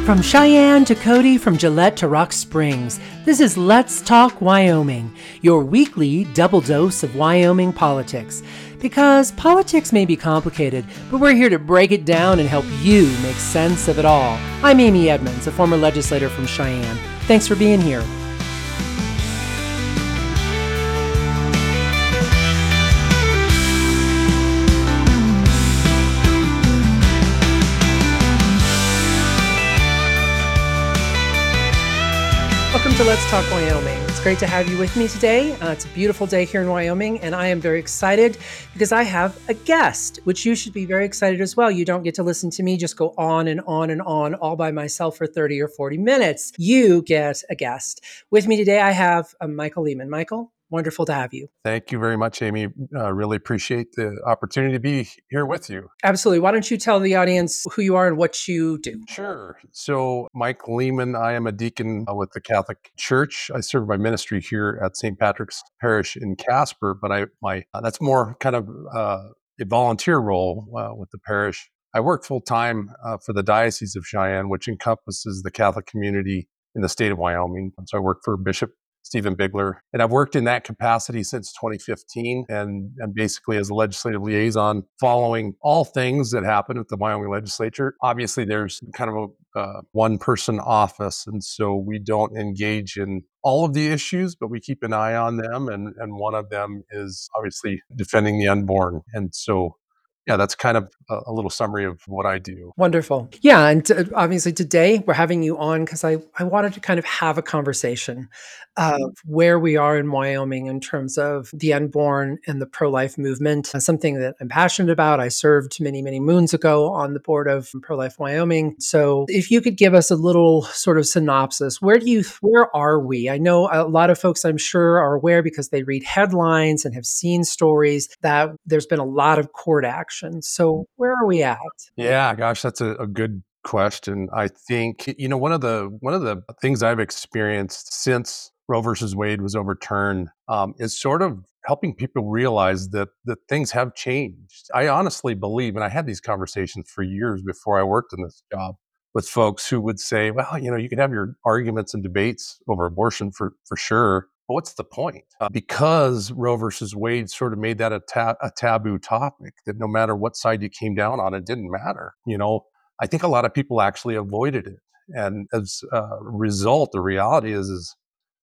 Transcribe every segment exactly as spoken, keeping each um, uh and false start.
From Cheyenne to Cody, from Gillette to Rock Springs, this is Let's Talk Wyoming, your weekly double dose of Wyoming politics. Because politics may be complicated, but we're here to break it down and help you make sense of it all. I'm Amy Edmonds, a former legislator from Cheyenne. Thanks for being here. Welcome to Let's Talk Wyoming. It's great to have you with me today. Uh, it's a beautiful day here in Wyoming, and I am very excited because I have a guest, which you should be very excited as well. You don't get to listen to me just go on and on and on all by myself for thirty or forty minutes. You get a guest. With me today, I have uh, Michael Lehman. Michael, wonderful to have you. Thank you very much, Amy. Uh, really appreciate the opportunity to be here with you. Absolutely. Why don't you tell the audience who you are and what you do? Sure. So, Mike Lehman, I am a deacon with the Catholic Church. I serve my ministry here at Saint Patrick's Parish in Casper, but I my uh, that's more kind of uh, a volunteer role uh, with the parish. I work full time uh, for the Diocese of Cheyenne, which encompasses the Catholic community in the state of Wyoming. So I work for Bishop Stephen Bigler. And I've worked in that capacity since twenty fifteen and, and basically as a legislative liaison following all things that happen at the Wyoming legislature. Obviously, there's kind of a uh, one-person office, and so we don't engage in all of the issues, but we keep an eye on them. And, and one of them is obviously defending the unborn. And so yeah, that's kind of a, a little summary of what I do. Wonderful. Yeah. And uh, obviously today we're having you on because I, I wanted to kind of have a conversation of where we are in Wyoming in terms of the unborn and the pro-life movement. Uh, something that I'm passionate about. I served many, many moons ago on the board of Pro-Life Wyoming. So if you could give us a little sort of synopsis, where do you, where are we? I know a lot of folks I'm sure are aware because they read headlines and have seen stories that there's been a lot of court action. So where are we at? Yeah, gosh, that's a, a good question. I think, you know, one of the one of the things I've experienced since Roe versus Wade was overturned um, is sort of helping people realize that that things have changed. I honestly believe, and I had these conversations for years before I worked in this job with folks who would say, well, you know, you can have your arguments and debates over abortion for for sure. But what's the point? Uh, because Roe versus Wade sort of made that a, ta- a taboo topic, that no matter what side you came down on, it didn't matter. You know, I think a lot of people actually avoided it. And as a result, the reality is, is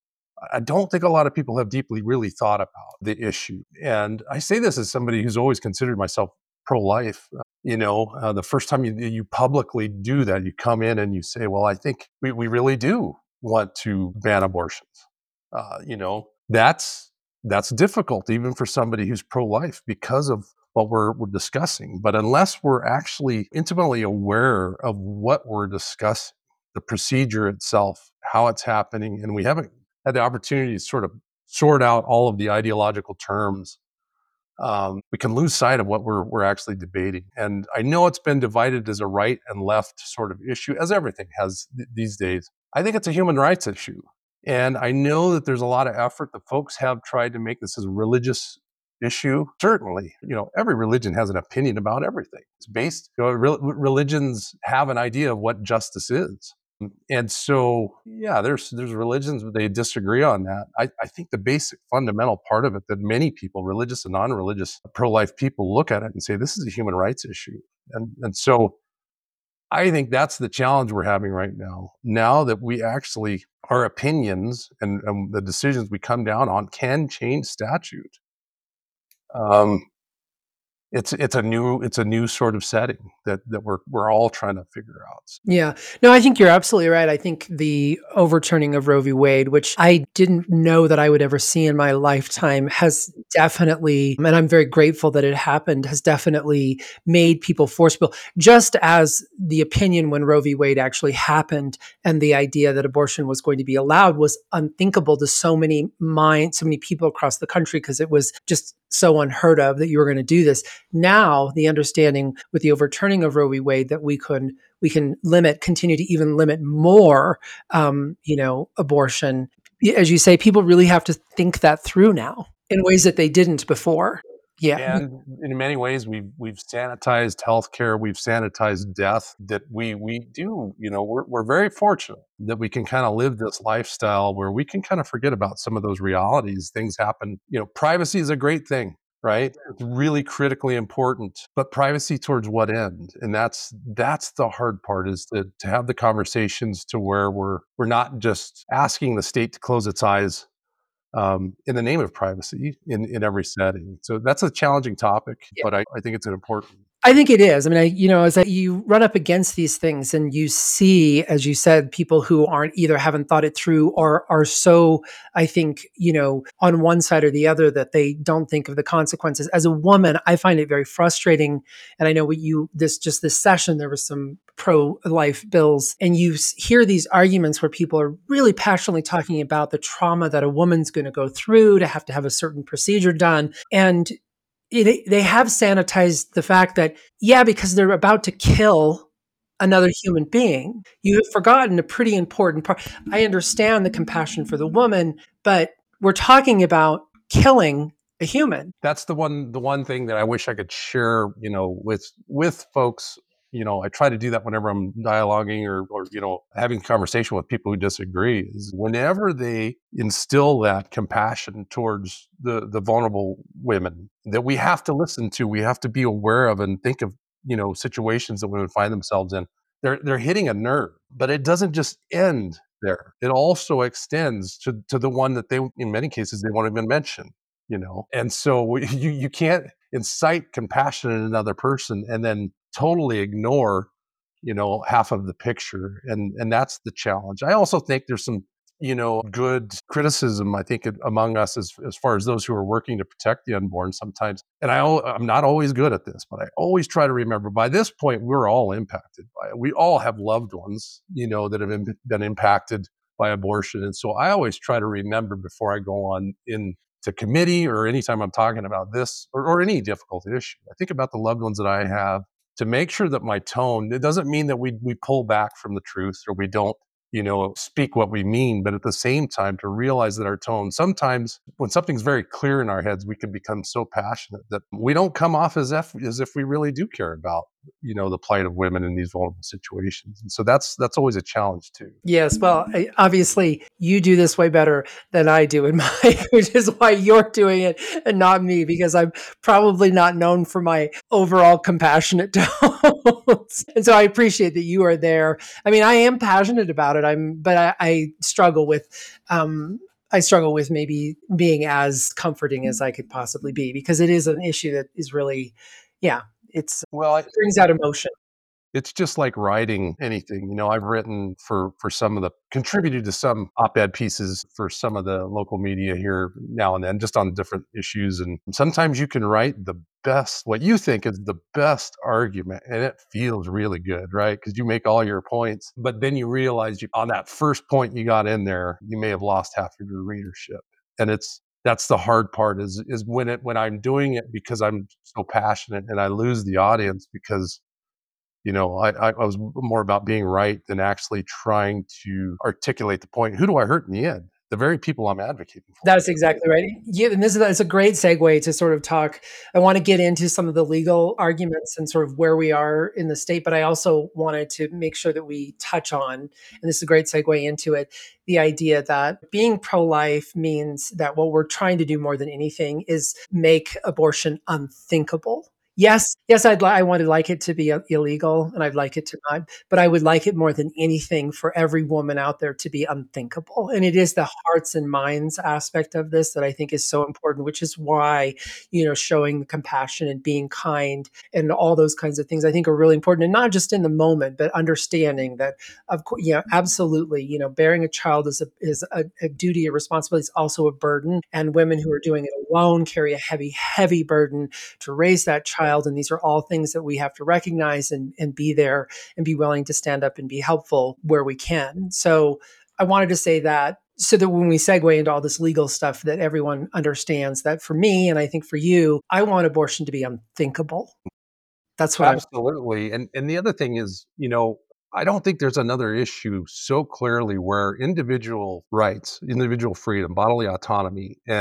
I don't think a lot of people have deeply really thought about the issue. And I say this as somebody who's always considered myself pro-life. Uh, you know, uh, the first time you, you publicly do that, you come in and you say, well, I think we, we really do want to ban abortions. Uh, you know, that's that's difficult even for somebody who's pro-life because of what we're, we're discussing. But unless we're actually intimately aware of what we're discussing, the procedure itself, how it's happening, and we haven't had the opportunity to sort of sort out all of the ideological terms, um, we can lose sight of what we're we're actually debating. And I know it's been divided as a right and left sort of issue, as everything has th- these days. I think it's a human rights issue. And I know that there's a lot of effort that folks have tried to make this as a religious issue. Certainly, you know, every religion has an opinion about everything. It's based, you know, re- religions have an idea of what justice is. And so, yeah, there's there's religions where they disagree on that. I, I think the basic fundamental part of it that many people, religious and non-religious pro-life people, look at it and say, this is a human rights issue. And and so I think that's the challenge we're having right now. Now that we actually, our opinions and, and the decisions we come down on can change statute. Um, it's it's a new it's a new sort of setting that that we're we're all trying to figure out. Yeah. No, I think you're absolutely right. I think the overturning of Roe v. Wade, which I didn't know that I would ever see in my lifetime, has definitely, and I'm very grateful that it happened, has definitely made people forceful. Just as the opinion when Roe v. Wade actually happened and the idea that abortion was going to be allowed was unthinkable to so many minds, so many people across the country, because it was just so unheard of that you were going to do this. Now, the understanding with the overturning of Roe v. Wade that we can we can limit, continue to even limit more, um, you know, abortion. As you say, people really have to think that through now in ways that they didn't before. Yeah. And in many ways, we've we've sanitized healthcare, we've sanitized death. That we we do, you know, we're we're very fortunate that we can kind of live this lifestyle where we can kind of forget about some of those realities. Things happen. You know, privacy is a great thing, right? It's really critically important. But privacy towards what end? And that's that's the hard part, is to to have the conversations to where we're we're not just asking the state to close its eyes um, in the name of privacy in, in every setting. So that's a challenging topic, but I, I think it's an important. I think it is. I mean, I, you know, as I, you run up against these things and you see, as you said, people who aren't either haven't thought it through or are so, I think, you know, on one side or the other that they don't think of the consequences. As a woman, I find it very frustrating. And I know what you, this, just this session, there was some pro life bills, and you s- hear these arguments where people are really passionately talking about the trauma that a woman's going to go through to have to have a certain procedure done. And it, they have sanitized the fact that, yeah, because they're about to kill another human being, you have forgotten a pretty important part. I understand the compassion for the woman, but we're talking about killing a human. That's the one the one thing that I wish I could share, you know, with with folks. You know, I try to do that whenever I'm dialoguing or or you know having conversation with people who disagree. Is whenever they instill that compassion towards the the vulnerable women that we have to listen to, we have to be aware of and think of, you know, situations that women find themselves in. They're they're hitting a nerve, but it doesn't just end there. It also extends to to the one that they, in many cases, they won't even mention, you know? And so you you can't incite compassion in another person and then totally ignore, you know, half of the picture. And and that's the challenge. I also think there's some, you know, good criticism, I think, among us as as far as those who are working to protect the unborn sometimes. And I al- I'm not always good at this, but I always try to remember by this point we're all impacted by it. We all have loved ones, you know, that have been been impacted by abortion. And so I always try to remember before I go on in to committee or anytime I'm talking about this or, or any difficult issue. I think about the loved ones that I have, to make sure that my tone, it doesn't mean that we we pull back from the truth or we don't, you know, speak what we mean, but at the same time to realize that our tone, sometimes when something's very clear in our heads, we can become so passionate that we don't come off as if as if we really do care about, you know, the plight of women in these vulnerable situations. And so that's that's always a challenge too. Yes, well, I, obviously, you do this way better than I do in my, which is why you're doing it and not me, because I'm probably not known for my overall compassionate tones. And so I appreciate that you are there. I mean, I am passionate about it. I'm, but I, I struggle with, um, I struggle with maybe being as comforting as I could possibly be, because it is an issue that is really, yeah, it's Well, I, brings out emotion. it's just like writing anything. You know, I've written for for some of the contributed to some op-ed pieces for some of the local media here now and then, just on different issues. And sometimes you can write the best, what you think is the best argument, and it feels really good, right? Because you make all your points, but then you realize you, on that first point you got in there, you may have lost half of your readership, and it's that's the hard part is is when it when I'm doing it because I'm so passionate and I lose the audience because you know, I, I I was more about being right than actually trying to articulate the point. Who do I hurt in the end? The very people I'm advocating for. That's exactly right. Yeah, and this is that's a great segue to sort of talk. I want to get into some of the legal arguments and sort of where we are in the state, but I also wanted to make sure that we touch on, and this is a great segue into it, the idea that being pro-life means that what we're trying to do more than anything is make abortion unthinkable. Yes, yes, I'd li- I would like it to be uh, illegal, and I'd like it to not, but I would like it more than anything for every woman out there to be unthinkable. And it is the hearts and minds aspect of this that I think is so important, which is why, you know, showing compassion and being kind and all those kinds of things I think are really important. And not just in the moment, but understanding that, of course, you know, absolutely, you know, bearing a child is a is a, a duty, a responsibility, is also a burden. And women who are doing it alone carry a heavy, heavy burden to raise that child. And these are all things that we have to recognize and, and be there and be willing to stand up and be helpful where we can. So I wanted to say that so that when we segue into all this legal stuff, that everyone understands that for me, and I think for you, I want abortion to be unthinkable. That's what I'm. Absolutely. And and the other thing is, you know, I don't think there's another issue so clearly where individual rights, individual freedom, bodily autonomy, and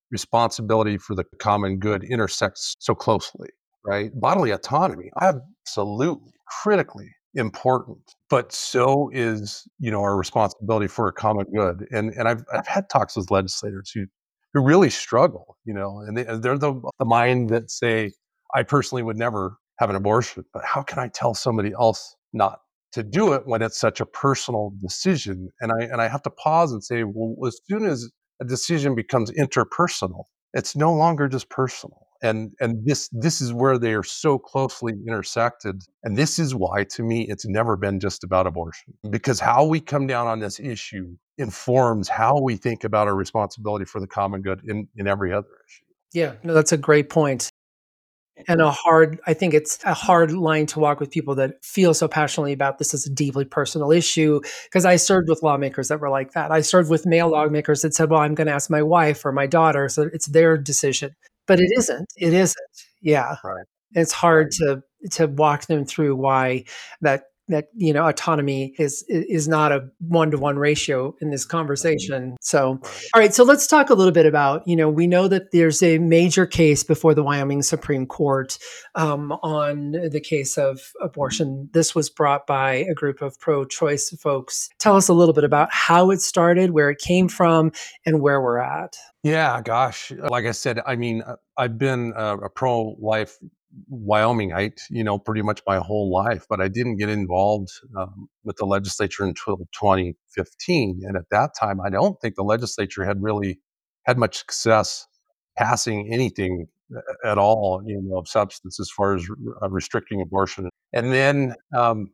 responsibility for the common good intersects so closely, right? Bodily autonomy, absolutely critically important, but so is, you know, our responsibility for a common good. And and I've I've had talks with legislators who who really struggle, you know, and they, they're the the mind that say, I personally would never have an abortion, but how can I tell somebody else not to do it when it's such a personal decision? And I and I have to pause and say, well, as soon as a decision becomes interpersonal, it's no longer just personal. And and this this is where they are so closely intersected. And this is why, to me, it's never been just about abortion. Because how we come down on this issue informs how we think about our responsibility for the common good in, in every other issue. Yeah, no, that's a great point. And a hard I think it's a hard line to walk with people that feel so passionately about this as a deeply personal issue. Because I served with lawmakers that were like that. I served with male lawmakers that said, "Well, I'm gonna ask my wife or my daughter, so it's their decision." But it isn't. It isn't. Yeah. Right. It's hard to to walk them through why that that, you know, autonomy is is not a one-to-one ratio in this conversation. So, Right. all right, so let's talk a little bit about, you know, we know that there's a major case before the Wyoming Supreme Court um, on the case of abortion. This was brought by a group of pro-choice folks. Tell us a little bit about how it started, where it came from, and where we're at. Yeah, gosh. Like I said, I mean, uh, I've been a, a pro-life Wyomingite, you know, pretty much my whole life, but I didn't get involved um, with the legislature until twenty fifteen. And at that time, I don't think the legislature had really had much success passing anything a- at all, you know, of substance as far as uh, restricting abortion. And then um,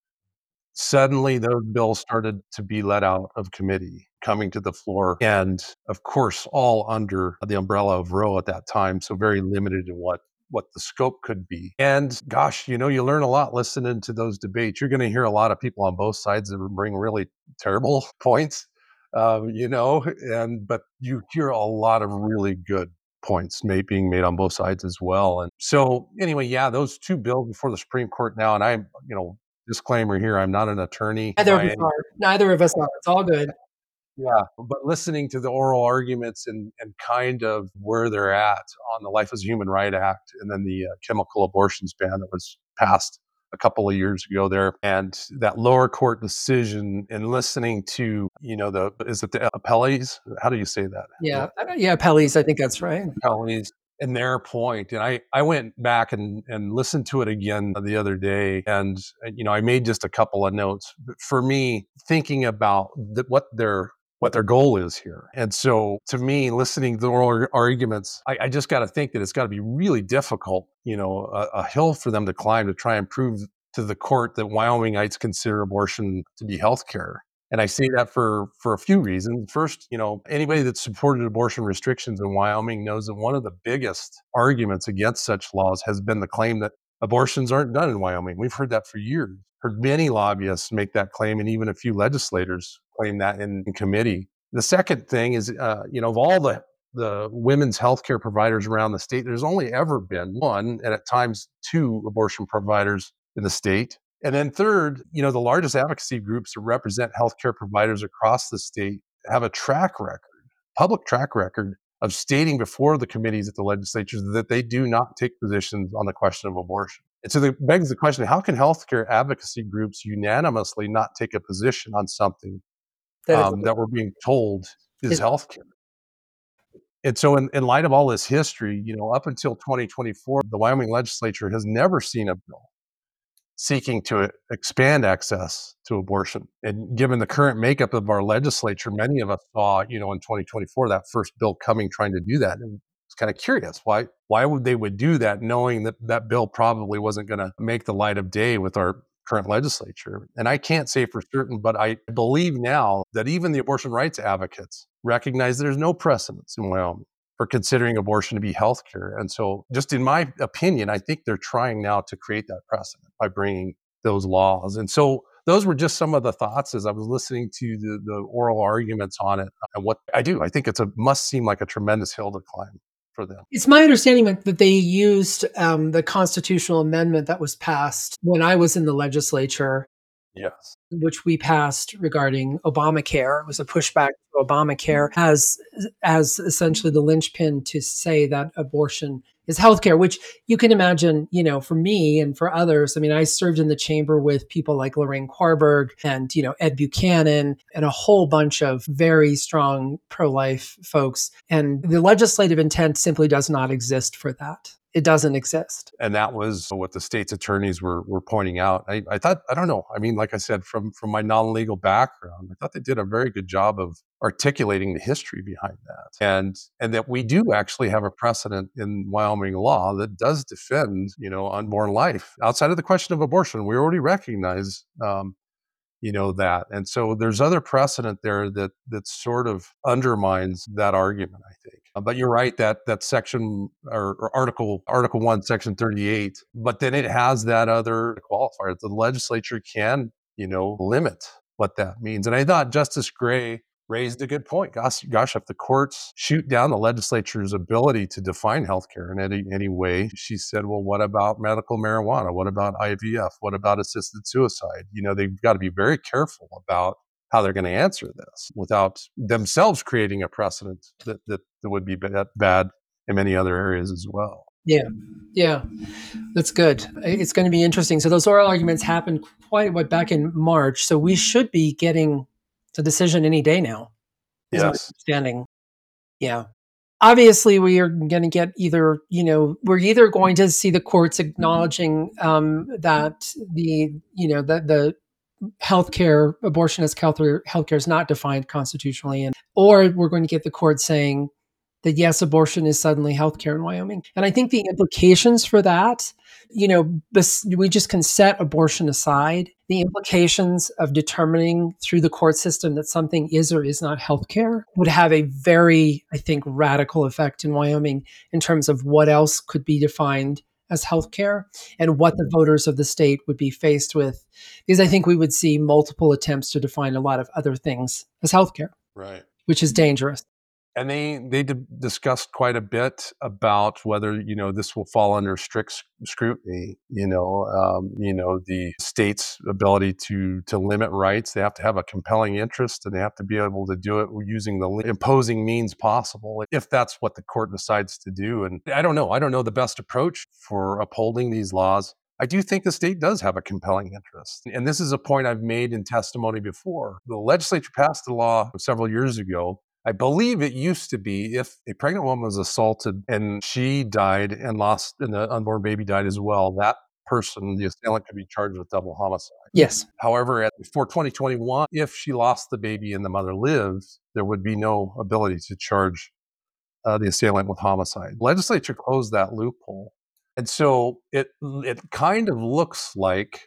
suddenly those bills started to be let out of committee, coming to the floor, and of course, all under the umbrella of Roe at that time, so very limited in what what the scope could be. And gosh, you know, you learn a lot listening to those debates. You're going to hear a lot of people on both sides that bring really terrible points, um, you know, and but you hear a lot of really good points made, being made on both sides as well. And so, anyway, yeah, those two bills before the Supreme Court now, and I'm, you know, disclaimer here, I'm not an attorney Neither of by us any. are. Neither of us are. It's all good. Yeah, but listening to the oral arguments and and kind of where they're at on the Life is a Human Right Act, and then the uh, chemical abortions ban that was passed a couple of years ago there, and that lower court decision, and listening to, you know, the, is it the appellees? How do you say that? Yeah. The I don't- Yeah, Pelly's, I think that's right. appellees and their point. And I, I went back and, and listened to it again the other day. And, uh, you know, I made just a couple of notes. But for me, thinking about the, what their what their goal is here. And so to me, listening to the oral arguments, I, I just got to think that it's got to be really difficult, you know, a, a hill for them to climb to try and prove to the court that Wyomingites consider abortion to be health care. And I say that for for a few reasons. First, you know, anybody that's supported abortion restrictions in Wyoming knows that one of the biggest arguments against such laws has been the claim that abortions aren't done in Wyoming. We've heard that for years. Heard many lobbyists make that claim, and even a few legislators claim that in, in committee. The second thing is, uh, you know, of all the the women's healthcare providers around the state, there's only ever been one, and at times two, abortion providers in the state. And then third, you know, the largest advocacy groups that represent healthcare providers across the state have a track record, public track record of stating before the committees at the legislature that they do not take positions on the question of abortion. And so it begs the question, how can healthcare advocacy groups unanimously not take a position on something That is, um, that we're being told is is healthcare? And so in, in light of all this history, you know, up until twenty twenty-four, the Wyoming legislature has never seen a bill seeking to expand access to abortion. And given the current makeup of our legislature, many of us saw, you know, in twenty twenty-four, that first bill coming, trying to do that. And it's kind of curious why why would they would do that, knowing that that bill probably wasn't going to make the light of day with our current legislature. And I can't say for certain, but I believe now that even the abortion rights advocates recognize there's no precedence in Wyoming for considering abortion to be healthcare. And so, just in my opinion, I think they're trying now to create that precedent by bringing those laws. And so, those were just some of the thoughts as I was listening to the, the oral arguments on it. And what I do, I think it's a must seem like a tremendous hill to climb for them. it's my understanding that that they used um, the constitutional amendment that was passed when I was in the legislature Yes. which we passed regarding Obamacare. It was a pushback to Obamacare as as essentially the linchpin to say that abortion is healthcare, which you can imagine, you know, for me and for others. I mean, I served in the chamber with people like Lorraine Warburg and, you know, Ed Buchanan and a whole bunch of very strong pro-life folks. And the legislative intent simply does not exist for that. It doesn't exist. And that was what the state's attorneys were were pointing out. I, I thought, I don't know. I mean, like I said, from from my non-legal background, I thought they did a very good job of articulating the history behind that, and and that we do actually have a precedent in Wyoming law that does defend, you know, unborn life outside of the question of abortion. We already recognize, um, you know, that, and so there's other precedent there that that sort of undermines that argument, I think. Uh, but you're right that that section, or, or article article one, section thirty-eight, but then it has that other qualifier. The legislature can, you know, limit what that means. And I thought Justice Gray raised a good point. Gosh, gosh, if the courts shoot down the legislature's ability to define healthcare in any, any way, she said, well, what about medical marijuana? What about I V F? What about assisted suicide? You know, they've got to be very careful about how they're going to answer this without themselves creating a precedent that, that, that would be bad, bad in many other areas as well. Yeah. Yeah. That's good. It's going to be interesting. So those oral arguments happened quite what back in March. So we should be getting a decision any day now, is my Yes. understanding. Yeah. Obviously, we are going to get either, you know, we're either going to see the courts acknowledging um, that the, you know, the, the healthcare, abortionist healthcare, healthcare is not defined constitutionally, and or we're going to get the court saying that yes, abortion is suddenly healthcare in Wyoming. And I think the implications for that, you know, this, we just can set abortion aside. The implications of determining through the court system that something is or is not healthcare would have a very, I think, radical effect in Wyoming in terms of what else could be defined as healthcare and what the voters of the state would be faced with. Because I think we would see multiple attempts to define a lot of other things as healthcare, Right. which is dangerous. And they they d- discussed quite a bit about whether, you know, this will fall under strict s- scrutiny. You know, um, you know, the state's ability to to limit rights. They have to have a compelling interest, and they have to be able to do it using the li- imposing means possible, if that's what the court decides to do. And I don't know. I don't know the best approach for upholding these laws. I do think the state does have a compelling interest. And this is a point I've made in testimony before. The legislature passed a law several years ago. I believe it used to be if a pregnant woman was assaulted and she died and lost, and the unborn baby died as well, that person, the assailant, could be charged with double homicide. Yes. However, at, before twenty twenty-one, if she lost the baby and the mother lived, there would be no ability to charge uh, the assailant with homicide. The legislature closed that loophole. And so it it kind of looks like,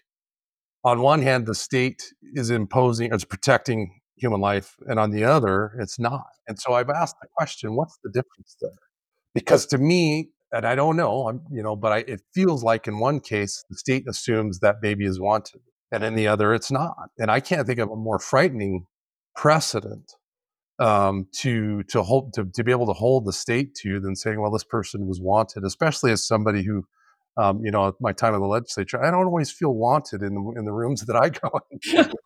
on one hand, the state is imposing, or is protecting human life, and on the other, it's not. And so I've asked the question, what's the difference there? Because to me, and I don't know, I'm, you know, but I, it feels like in one case, the state assumes that baby is wanted, and in the other, it's not. And I can't think of a more frightening precedent um, to to hold to, to be able to hold the state to than saying, well, this person was wanted, especially as somebody who, um, you know, at my time in the legislature, I don't always feel wanted in the, in the rooms that I go into.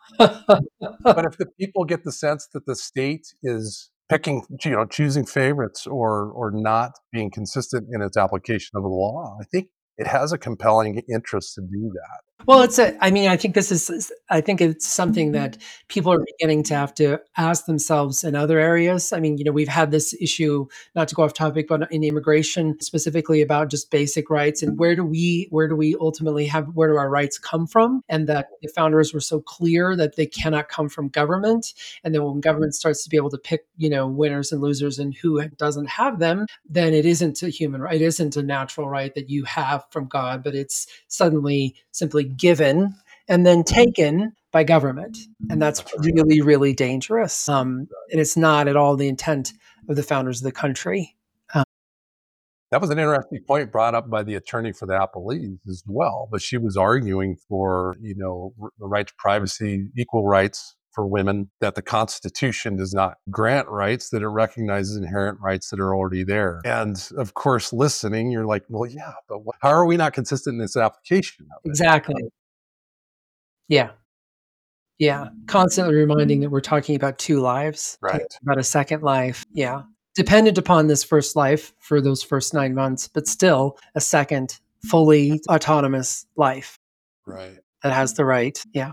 But if the people get the sense that the state is picking, you know, choosing favorites, or or not being consistent in its application of the law, I think it has a compelling interest to do that. Well, it's a, I mean, I think this is, I think it's something that people are beginning to have to ask themselves in other areas. I mean, you know, we've had this issue, not to go off topic, but in immigration specifically about just basic rights and where do we, where do we ultimately have, where do our rights come from? And that the founders were so clear that they cannot come from government. And then when government starts to be able to pick, you know, winners and losers and who doesn't have them, then it isn't a human right. It isn't a natural right that you have from God, but it's suddenly simply given and then taken by government. And that's That's right. really, really dangerous. Um, and it's not at all the intent of the founders of the country. Um, That was an interesting point brought up by the attorney for the Applees as well. But she was arguing for, you know, r- the right to privacy, equal rights for women, that the Constitution does not grant rights, that it recognizes inherent rights that are already there. And of course, listening, you're like, well, yeah, but what, how are we not consistent in this application of it? exactly. Yeah. Yeah. Constantly reminding that we're talking about two lives, talking Right. about a second life. Yeah. Dependent upon this first life for those first nine months, but still a second fully autonomous life Right. that has the right. Yeah.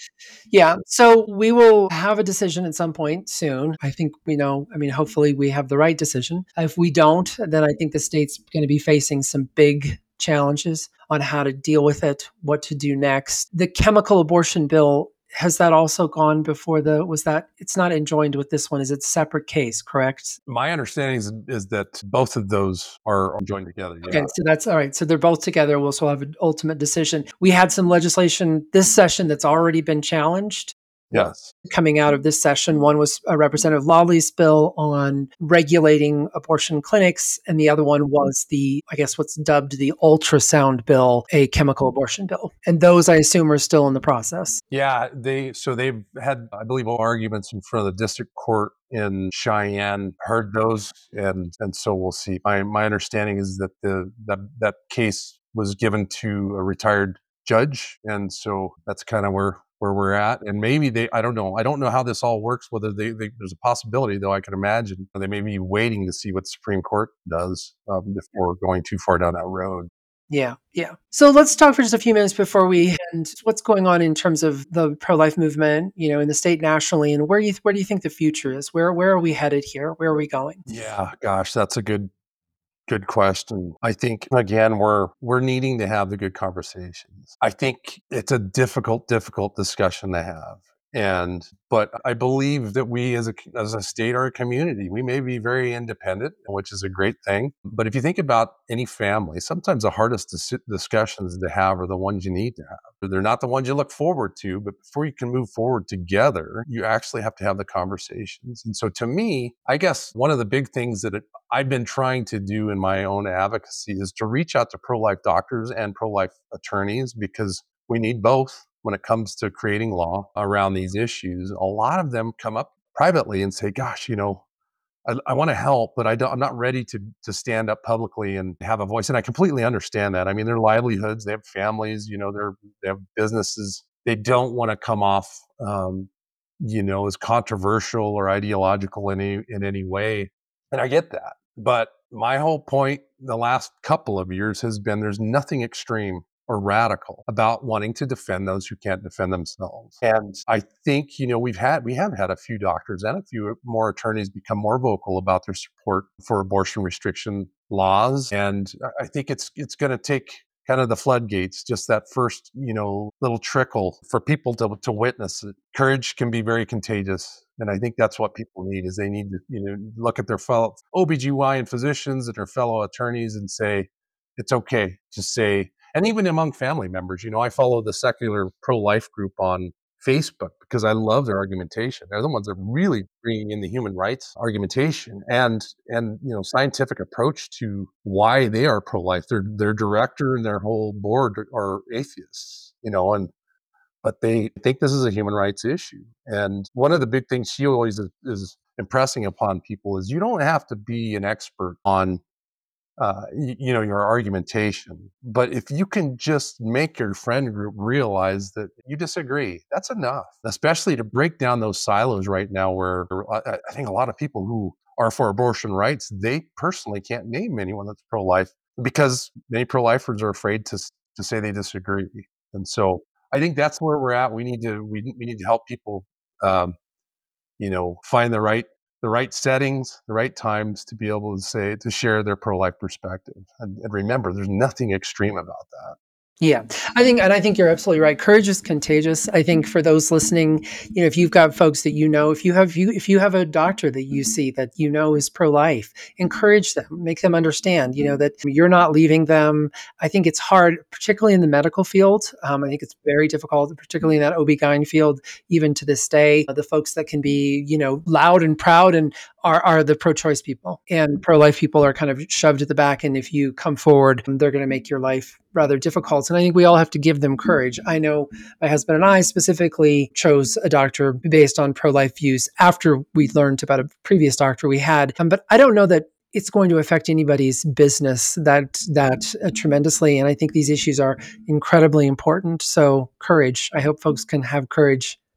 Yeah. So we will have a decision at some point soon. I think we know, I mean, hopefully we have the right decision. If we don't, then I think the state's going to be facing some big challenges on how to deal with it, what to do next. The chemical abortion bill, has that also gone before the, was that, it's not enjoined with this one, is it a separate case, correct? My understanding is, is that both of those are joined together. Okay, Yeah. so that's all right. So they're both together. We'll still have an ultimate decision. We had some legislation this session that's already been challenged Yes. coming out of this session. One was uh, Representative Lawley's bill on regulating abortion clinics, and the other one was the, I guess, what's dubbed the ultrasound bill, a chemical abortion bill. And those, I assume, are still in the process. Yeah, they so they've had, I believe, arguments in front of the district court in Cheyenne. Heard those, and and so we'll see. My my understanding is that the that that case was given to a retired judge, and so that's kind of where where we're at. And maybe they, I don't know, I don't know how this all works. Whether they, they there's a possibility, though, I can imagine they may be waiting to see what the Supreme Court does um, before going too far down that road. Yeah, yeah. So let's talk for just a few minutes before we end. What's going on in terms of the pro-life movement, you know, in the state nationally, and where do you where do you think the future is? Where where are we headed here? Where are we going? Yeah, gosh, that's a good good question. I think again we're we're needing to have the good conversations. I think it's a difficult difficult discussion to have. And but I believe that we as a as a state or a community, we may be very independent, which is a great thing. But if you think about any family, sometimes the hardest dis- discussions to have are the ones you need to have. They're not the ones you look forward to, but before you can move forward together, you actually have to have the conversations. And so to me, I guess one of the big things that it, I've been trying to do in my own advocacy is to reach out to pro-life doctors and pro-life attorneys, because we need both when it comes to creating law around these issues. A lot of them come up privately and say, gosh, you know, I, I want to help, but I don't, I'm not ready to to stand up publicly and have a voice. And I completely understand that. I mean, their livelihoods, they have families, you know, they're they have businesses. They don't want to come off, um, you know, as controversial or ideological in any in any way. And I get that. But my whole point the last couple of years has been there's nothing extreme or radical about wanting to defend those who can't defend themselves. And I think, you know, we've had, we have had a few doctors and a few more attorneys become more vocal about their support for abortion restriction laws. And I think it's, it's going to take kind of the floodgates, just that first, you know, little trickle for people to, to witness it. Courage can be very contagious. And I think that's what people need is they need to, you know, look at their fellow O B G Y N physicians and their fellow attorneys and say, it's okay. Just say, and even among family members, you know, I follow the secular pro-life group on Facebook because I love their argumentation. They're the ones that are really bringing in the human rights argumentation and and you know scientific approach to why they are pro-life. Their their director and their whole board are atheists, you know, and but they think this is a human rights issue. And one of the big things she always is, is impressing upon people is you don't have to be an expert on uh, y- you know, your argumentation. But if you can just make your friend group realize that you disagree, that's enough. Especially to break down those silos right now, where I, I think a lot of people who are for abortion rights, they personally can't name anyone that's pro-life because many pro-lifers are afraid to s- to say they disagree. And so I think that's where we're at. We need to we, we need to help people. Um, you know, find the right the right settings, the right times to be able to say to share their pro-life perspective. And, and remember, there's nothing extreme about that. Yeah, I think, and I think you're absolutely right. Courage is contagious. I think for those listening, you know, if you've got folks that you know, if you have you, if you have a doctor that you see that you know is pro-life, encourage them, make them understand, you know, that you're not leaving them. I think it's hard, particularly in the medical field. Um, I think it's very difficult, particularly in that O B G Y N field, even to this day. The folks that can be, you know, loud and proud and are are the pro-choice people, and pro-life people are kind of shoved at the back. And if you come forward, they're going to make your life rather difficult. And I think we all have to give them courage. I know my husband and I specifically chose a doctor based on pro-life views after we learned about a previous doctor we had. Um, but I don't know that it's going to affect anybody's business that that uh, tremendously. And I think these issues are incredibly important. So courage. I hope folks can have courage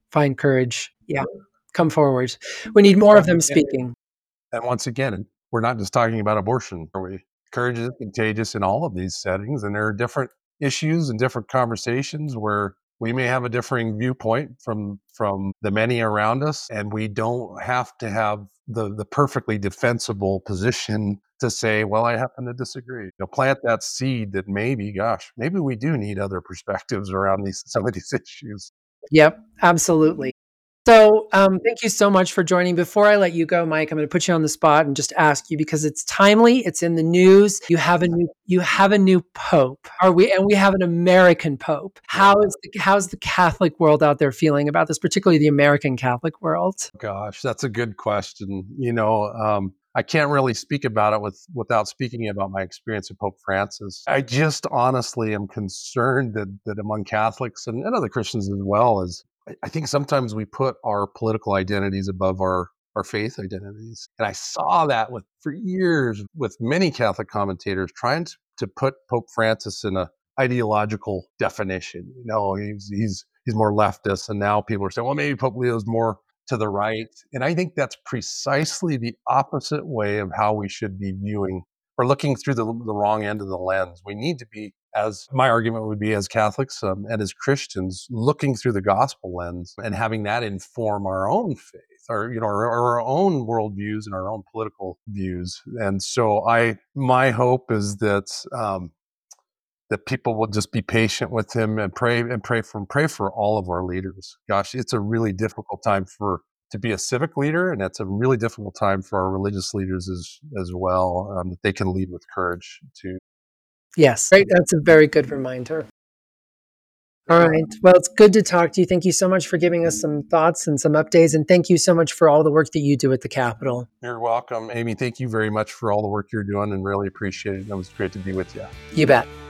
find courage. Yeah. Come forward. We need more of them And, speaking. and once again, we're not just talking about abortion, are we? Courage is contagious in all of these settings, and there are different issues and different conversations where we may have a differing viewpoint from from the many around us, and we don't have to have the the perfectly defensible position to say, well, I happen to disagree. You know, plant that seed that maybe, gosh, maybe we do need other perspectives around these some of these issues. Yep, absolutely. So, um, thank you so much for joining. Before I let you go, Mike, I'm going to put you on the spot and just ask you because it's timely. It's in the news. You have a new, you have a new pope. Are we? And we have an American pope. How is the, how's the Catholic world out there feeling about this, particularly the American Catholic world? Gosh, that's a good question. You know, um, I can't really speak about it with without speaking about my experience with Pope Francis. I just honestly am concerned that that among Catholics and, and other Christians as well as I, I think sometimes we put our political identities above our our faith identities. And I saw that with for years with many Catholic commentators trying to, to put Pope Francis in a ideological definition. You know, he's he's he's more leftist, and now people are saying, well, maybe Pope Leo is more to the right. And I think that's precisely the opposite way of how we should be viewing or looking through the, the wrong end of the lens. We need to be, as my argument would be, as Catholics um, and as Christians, looking through the gospel lens and having that inform our own faith, or you know, our, our own worldviews and our own political views. And so, I, my hope is that um, that people will just be patient with him and pray and pray for pray for all of our leaders. Gosh, it's a really difficult time for to be a civic leader, and it's a really difficult time for our religious leaders as as well. Um, that they can lead with courage too. Yes, right. That's a very good reminder. All right. Well, it's good to talk to you. Thank you so much for giving us some thoughts and some updates. And thank you so much for all the work that you do at the Capitol. You're welcome, Amy. Thank you very much for all the work you're doing, and really appreciate it. It was great to be with you. You bet.